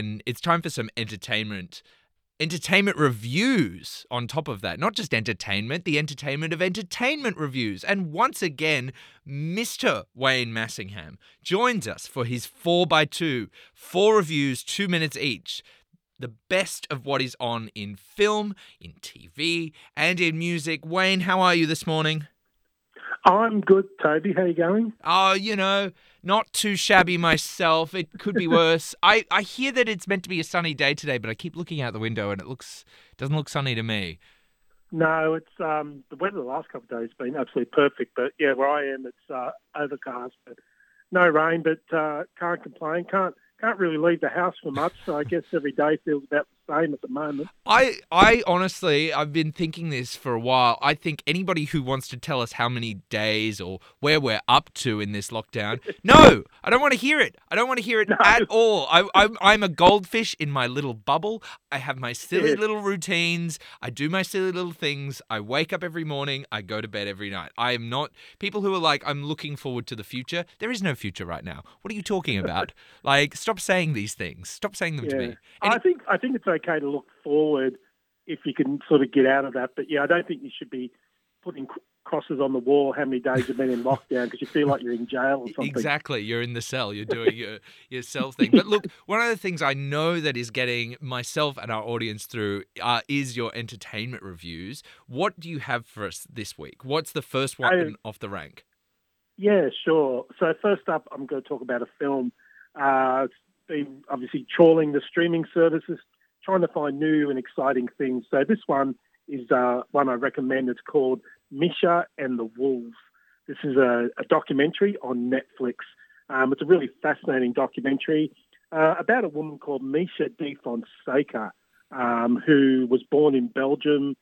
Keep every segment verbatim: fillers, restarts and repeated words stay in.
And it's time for some entertainment. Entertainment reviews on top of that. Not just entertainment, the entertainment of entertainment reviews. And once again, Mister Wayne Massingham joins us for his four by two, four reviews, two minutes each. The best of what is on in film, in T V, and in music. Wayne, how are you this morning? I'm good, Toby. How you going? Oh, you know, not too shabby myself. It could be worse. I, I hear that it's meant to be a sunny day today, but I keep looking out the window and it looks doesn't look sunny to me. No, it's um, the weather the last couple of days has been absolutely perfect. But yeah, where I am, it's uh, overcast, but no rain. But uh, can't complain. Can't can't really leave the house for much. So I guess every day feels about the same at the moment. I, I honestly, I've been thinking this for a while. I think anybody who wants to tell us how many days or where we're up to in this lockdown, no, I don't want to hear it. I don't want to hear it No. at all. I, I'm, I'm a goldfish in my little bubble. I have my silly Yeah. little routines. I do my silly little things. I wake up every morning. I go to bed every night. I am not people who are like, I'm looking forward to the future. There is no future right now. What are you talking about? Like, stop saying these things. Stop saying them to Yeah, me. Any- I think I think it's okay to look forward if you can sort of get out of that. But yeah, I don't think you should be putting cr- crosses on the wall how many days you've been in lockdown because you feel like you're in jail or something. Exactly. You're in the cell. You're doing your, your cell thing. But look, one of the things I know that is getting myself and our audience through uh, is your entertainment reviews. What do you have for us this week? What's the first one I- off the rank? Yeah, sure. So first up, I'm going to talk about a film. Uh, it's been obviously trawling the streaming services, trying to find new and exciting things. So this one is uh, one I recommend. It's called Misha and the Wolves. This is a, a documentary on Netflix. Um, it's a really fascinating documentary uh, about a woman called Misha de Fonseca, um, who was born in Belgium,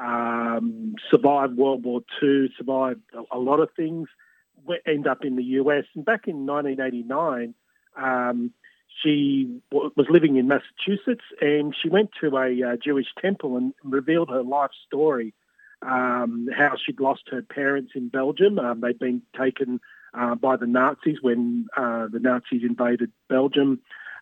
um, survived World War Two, survived a, a lot of things, end up in the U S. And back in nineteen eighty-nine, um, she w- was living in Massachusetts, and she went to a uh, Jewish temple and revealed her life story, um, how she'd lost her parents in Belgium. Um, they'd been taken uh, by the Nazis when uh, the Nazis invaded Belgium,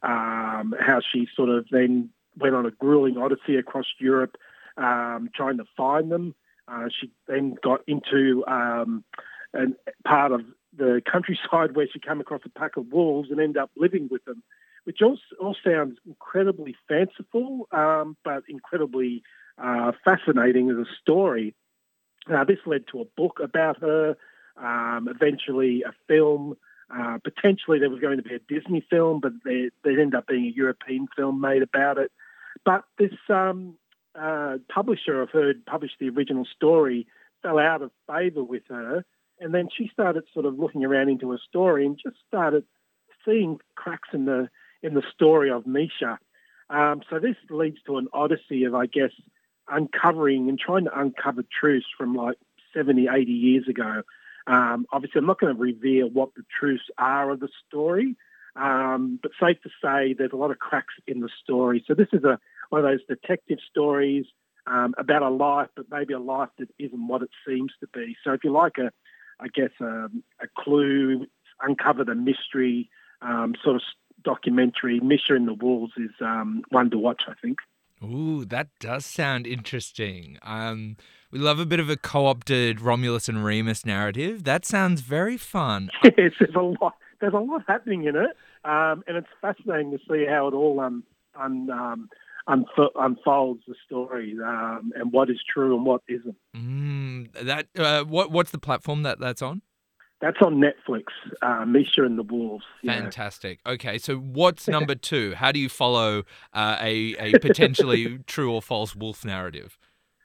um, how she sort of then went on a grueling odyssey across Europe um, trying to find them. Uh, she then got into um, an part of the countryside where she came across a pack of wolves and ended up living with them, which all, all sounds incredibly fanciful, um, but incredibly uh, fascinating as a story. Uh, this led to a book about her, um, eventually a film. Uh, potentially there was going to be a Disney film, but there, there ended up being a European film made about it. But this um, uh, publisher of her published the original story, fell out of favour with her, and then she started sort of looking around into her story and just started seeing cracks in the in the story of Misha. Um, so this leads to an odyssey of, I guess, uncovering and trying to uncover truths from like seventy, eighty years ago. Um, obviously, I'm not going to reveal what the truths are of the story, um, but safe to say there's a lot of cracks in the story. So this is a one of those detective stories um, about a life, but maybe a life that isn't what it seems to be. So if you like a I guess, um, a clue, uncover the mystery um, sort of documentary. Misha and the Wolves is um, one to watch, I think. Ooh, that does sound interesting. Um, we love a bit of a co-opted Romulus and Remus narrative. That sounds very fun. Yes, there's a lot. There's a lot happening in it, um, and it's fascinating to see how it all um, un, um, unf- unfolds the story um, and what is true and what isn't. Mm, that uh, what what's the platform that that's on? That's on Netflix, uh, Misha and the Wolves. Yeah. Fantastic. Okay, so what's number two? How do you follow uh, a a potentially true or false wolf narrative?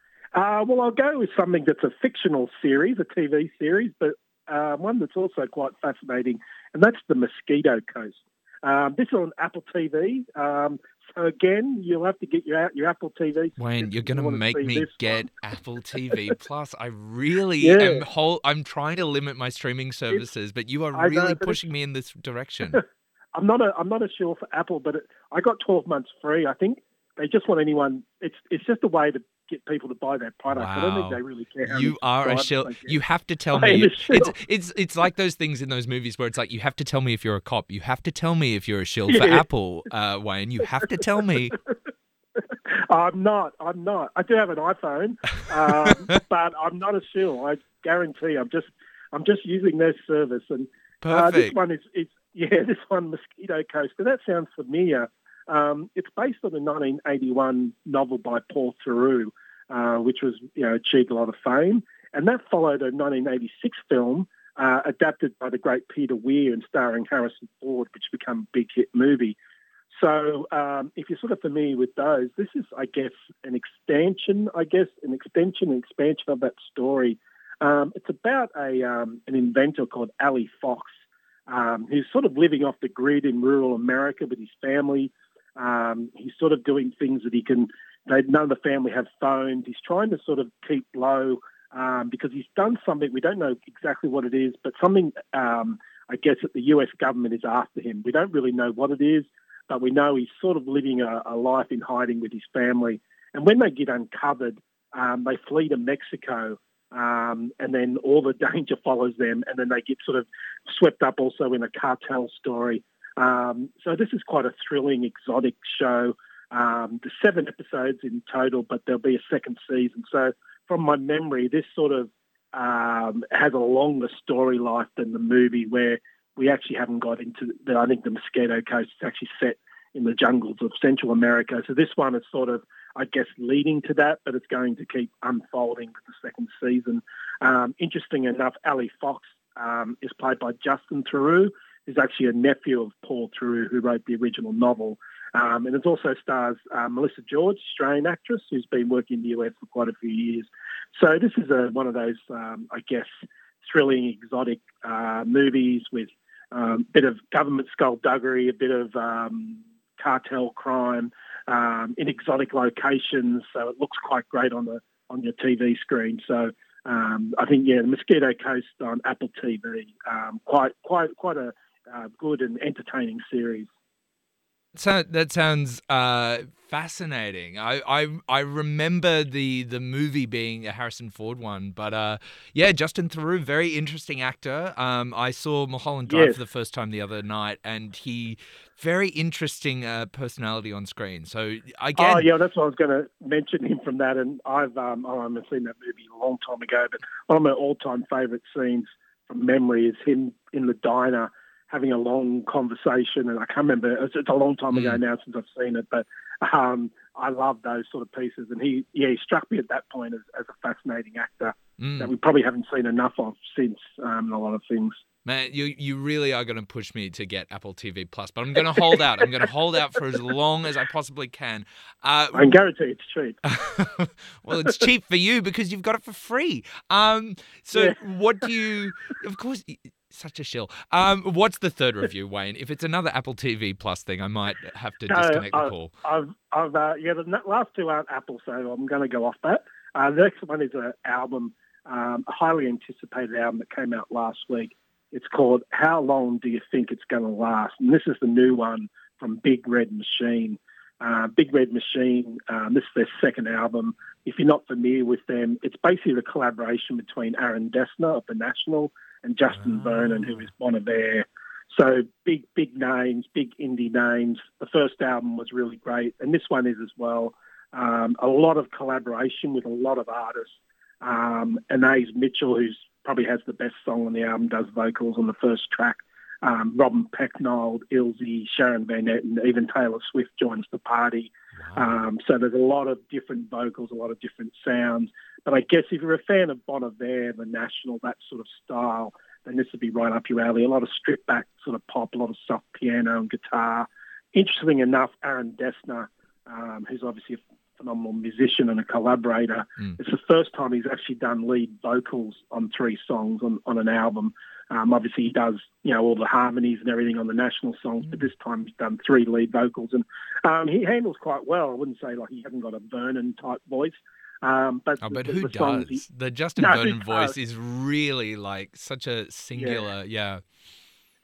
Uh, well, I'll go with something that's a fictional series, a T V series, but uh, one that's also quite fascinating, and that's The Mosquito Coast. Um, this is on Apple T V. Um, so again, you'll have to get your your Apple T V. Wayne, you're going to make me get one. Apple T V Plus. I really yeah. am whole, I'm trying to limit my streaming services, it's, but you are really know, pushing me in this direction. I'm not a I'm not a sure for Apple, but it, I got twelve months free. I think they just want anyone. It's it's just a way to get people to buy their product. I don't think Wow. they really care how You many are a subscribers shill. they get. You have to tell I am me. a shill. It's it's it's like those things in those movies where it's like you have to tell me if you're a cop. You have to tell me if you're a shill for Yeah. Apple, uh, Wayne. You have to tell me. I'm not. I'm not. I do have an iPhone, um, but I'm not a shill. I guarantee. I'm just. I'm just using their service, and uh, this Perfect. one is. It's yeah. This one, Mosquito Coast. And that sounds familiar. Um, it's based on a nineteen eighty-one novel by Paul Theroux, uh, which was you know achieved a lot of fame, and that followed a nineteen eighty-six film uh, adapted by the great Peter Weir and starring Harrison Ford, which became a big hit movie. So um, if you're sort of familiar with those, this is, I guess, an extension, I guess, an extension and expansion of that story. Um, it's about a um, an inventor called Ali Fox, um, who's sort of living off the grid in rural America with his family. Um, he's sort of doing things that he can, they, none of the family have phones. He's trying to sort of keep low um, because he's done something, we don't know exactly what it is, but something, um, I guess, that the U S government is after him. We don't really know what it is, but we know he's sort of living a, a life in hiding with his family. And when they get uncovered, um, they flee to Mexico, um, and then all the danger follows them, and then they get sort of swept up also in a cartel story. Um, so this is quite a thrilling, exotic show. Um, there's seven episodes in total, but there'll be a second season. So from my memory, this sort of um, has a longer story life than the movie, where we actually haven't got into the, I think the Mosquito Coast is actually set in the jungles of Central America. So this one is sort of, I guess, leading to that, but it's going to keep unfolding with the second season. Um, interesting enough, Ali Fox um, is played by Justin Theroux, who's actually a nephew of Paul Theroux, who wrote the original novel. Um, and it also stars uh, Melissa George, Australian actress, who's been working in the U S for quite a few years. So this is a, one of those, um, I guess, thrilling, exotic uh, movies with a um, bit of government skullduggery, a bit of um, cartel crime um, in exotic locations. So it looks quite great on the on your T V screen. So um, I think, yeah, the Mosquito Coast on Apple T V, um, quite quite quite a uh, good and entertaining series. So that sounds uh, fascinating. I, I I remember the the movie being a Harrison Ford one, but uh, yeah, Justin Theroux, very interesting actor. Um, I saw Mulholland Drive Yes. for the first time the other night, and he very interesting uh, personality on screen. So again, Oh, yeah, that's what I was going to mention him from that. And I've um, I haven't seen that movie a long time ago, but one of my all-time favourite scenes from memory is him in the diner having a long conversation. And I can't remember, it's, it's a long time ago Mm. now since I've seen it, but um, I love those sort of pieces. And he, yeah, he struck me at that point as, as a fascinating actor Mm. that we probably haven't seen enough of since um, in a lot of things. Man, you you really are going to push me to get Apple T V Plus, but I'm going to hold out. I'm going to hold out for as long as I possibly can. Uh, I can guarantee it's cheap. well, it's cheap for you because you've got it for free. Um, so Yeah. what do you? Of course, y- such a shill. Um, what's the third review, Wayne? If it's another Apple T V Plus thing, I might have to No, disconnect the I've, call. I've, I've uh, yeah, the n- last two aren't Apple, so I'm going to go off that. Uh, the next one is an album, um, a highly anticipated album that came out last week. It's called How Long Do You Think It's Going to Last? And this is the new one from Big Red Machine. Uh, Big Red Machine, um, this is their second album. If you're not familiar with them, it's basically the collaboration between Aaron Dessner of The National and Justin Ah. Vernon, who is Bon Iver. So big, big names, big indie names. The first album was really great, and this one is as well. Um, a lot of collaboration with a lot of artists. Um, Anais Mitchell, who's probably has the best song on the album, does vocals on the first track. Um, Robin Pecknold, Ilzy, Sharon Van Etten, even Taylor Swift joins the party. Wow. Um, so there's a lot of different vocals, a lot of different sounds. But I guess if you're a fan of Bon Iver, The National, that sort of style, then this would be right up your alley. A lot of stripped back sort of pop, a lot of soft piano and guitar. Interesting enough, Aaron Dessner, um, who's obviously a phenomenal musician and a collaborator, Mm. it's the first time he's actually done lead vocals on three songs on, on an album. Um, obviously, he does, you know, all the harmonies and everything on the National songs, but this time he's done three lead vocals, and um, he handles quite well. I wouldn't say like he hasn't got a Vernon type voice, um, but Oh, but the, who the does? songs he, The Justin No, who Vernon voice does? is really like such a singular, yeah.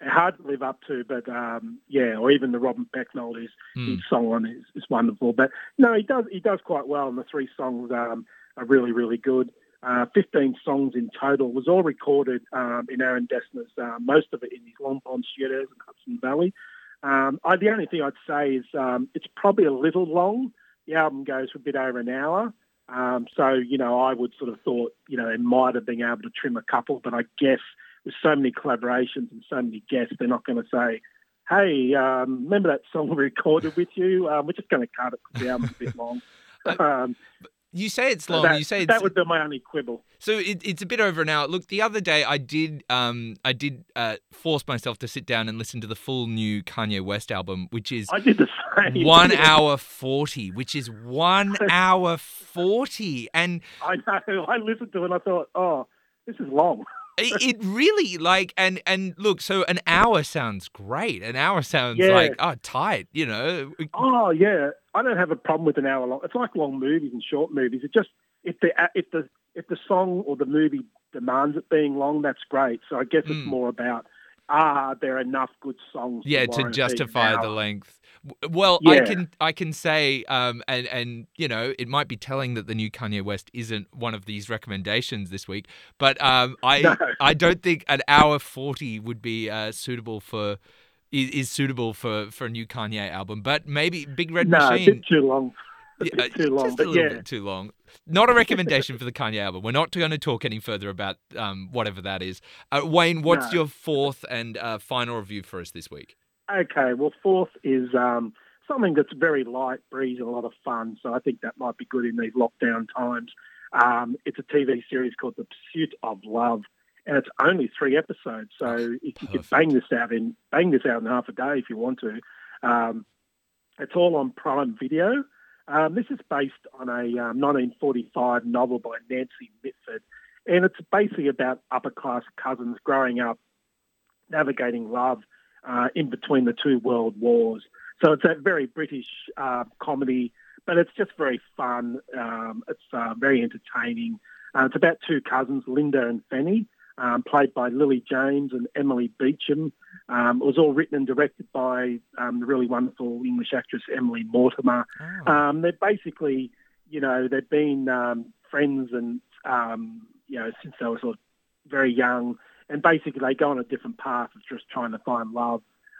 hard to live up to, but um, yeah, or even the Robin Pecknold, his, Mm. his song on is, is wonderful. But no, he does he does quite well, and the three songs um, are really really good. Uh, fifteen songs in total, was all recorded um, in Aaron Dessner's, uh, most of it in his Long Pond Studios in Hudson Valley. Um, I, the only thing I'd say is um, it's probably a little long. The album goes for a bit over an hour. Um, so, you know, I would sort of thought, you know, they might have been able to trim a couple, but I guess with so many collaborations and so many guests, they're not going to say, hey, um, remember that song we recorded with you? Um, we're just going to cut it because the album's a bit long. Um, You say it's so long. that, you say it's, that would be my only quibble. So it, it's a bit over an hour. Look, the other day I did um I did uh, force myself to sit down and listen to the full new Kanye West album, which is I did the same. one hour forty, which is one hour forty, and I know. I listened to it and I thought, oh, this is long. it, it really like and and look. So an hour sounds great. An hour sounds Yeah. like oh tight. You know. Oh yeah, I don't have a problem with an hour long. It's like long movies and short movies. It just if the if the if the song or the movie demands it being long, that's great. So I guess it's Mm. more about are there enough good songs? Yeah, to warrant it being an justify the hour? length. W- Well, I Yeah. can I can say, um, and and you know, it might be telling that the new Kanye West isn't one of these recommendations this week, but um, I No. I don't think an hour forty would be uh, suitable for is, is suitable for for a new Kanye album. But maybe Big Red No, a Machine. bit too long. A Yeah, bit too long, just a but little yeah. bit too long. Not a recommendation for the Kanye album. We're not going to talk any further about um, whatever that is. Uh, Wayne, what's No. your fourth and uh, final review for us this week? Okay, well, fourth is um, something that's very light, breezy, and a lot of fun. So I think that might be good in these lockdown times. Um, it's a T V series called The Pursuit of Love, and it's only three episodes. So if you could Perfect. bang this out in bang this out in half a day if you want to, um, it's all on Prime Video. Um, this is based on a um, nineteen forty-five novel by Nancy Mitford, and it's basically about upper-class cousins growing up, navigating love uh, in between the two world wars. So it's a very British uh, comedy, but it's just very fun. Um, it's uh, very entertaining. Uh, it's about two cousins, Linda and Fanny, um, played by Lily James and Emily Beecham. Um, it was all written and directed by um, the really wonderful English actress Emily Mortimer. Oh. Um, they're basically, you know, they've been um, friends and, um, you know, since they were sort of very young. And basically they go on a different path of just trying to find love.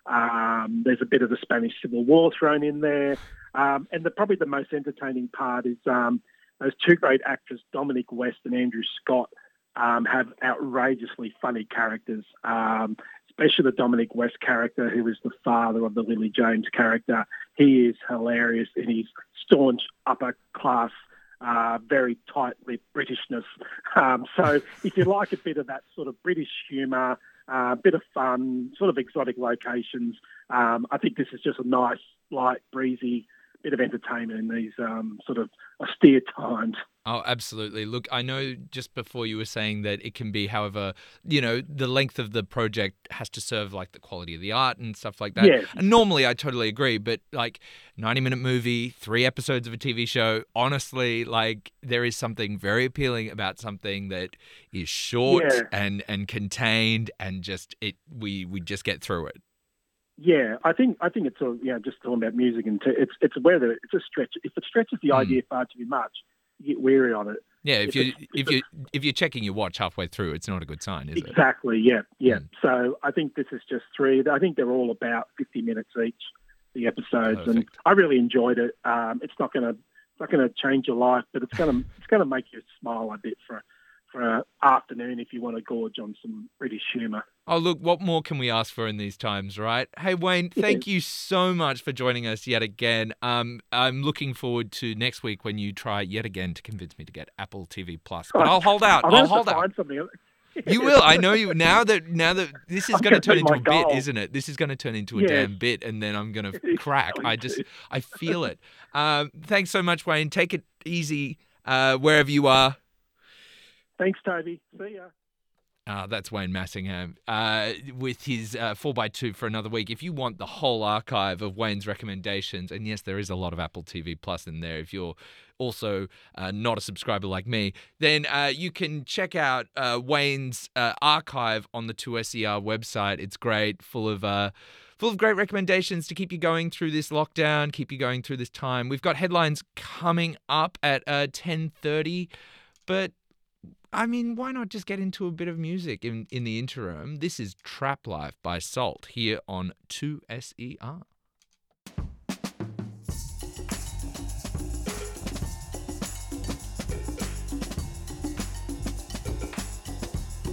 Um, there's a bit of the Spanish Civil War thrown in there. Um, and the, probably the most entertaining part is um, those two great actors, Dominic West and Andrew Scott, um, have outrageously funny characters, um, especially the Dominic West character, who is the father of the Lily James character. He is hilarious in his staunch upper class, uh, very tight-lipped Britishness. Um, so if you like a bit of that sort of British humour, a uh, bit of fun, sort of exotic locations, um, I think this is just a nice, light, breezy bit of entertainment in these um, sort of austere times. Oh, absolutely. Look, I know just before you were saying that it can be, however, you know, the length of the project has to serve like the quality of the art and stuff like that. Yeah. And normally I totally agree, but like ninety minute movie, three episodes of a T V show, honestly, like there is something very appealing about something that is short Yeah. and, and contained and just it, we, we just get through it. Yeah, I think I think it's all, you know, just talking about music and t- it's it's whether it's a stretch. If it stretches the Mm. idea far too much, you get weary on it. Yeah, if If you it's- if if you if you're checking your watch halfway through, it's not a good sign, is it? Exactly. Yeah, yeah. Mm. So I think this is just three. I think they're all about fifty minutes each, the episodes, and Perfect. I really enjoyed it. Um, it's not going to it's not going to change your life, but it's going to it's going to make you smile a bit for for an afternoon if you want to gorge on some British humour. Oh, look, what more can we ask for in these times, right? Hey, Wayne, thank you so much for joining us yet again. Um, I'm looking forward to next week when you try yet again to convince me to get Apple T V Plus. But I'll hold out. I'll I'll have hold to out. find something. You will. I know you. Now that now that this is I'm going to gonna turn make into a my bit, goal. isn't it? This is going to turn into a Yes. damn bit, and then I'm going to crack. I just, I feel it. Um, thanks so much, Wayne. Take it easy uh, wherever you are. Thanks, Toby. See ya. Uh, that's Wayne Massingham uh, with his uh, four by two for another week. If you want the whole archive of Wayne's recommendations, and yes, there is a lot of Apple T V Plus in there if you're also uh, not a subscriber like me, then uh, you can check out uh, Wayne's uh, archive on the two S E R website. It's great, full of... Uh, Full of great recommendations to keep you going through this lockdown, keep you going through this time. We've got headlines coming up at uh, ten thirty, but I mean, why not just get into a bit of music in, in the interim? This is Trap Life by Salt here on two S E R.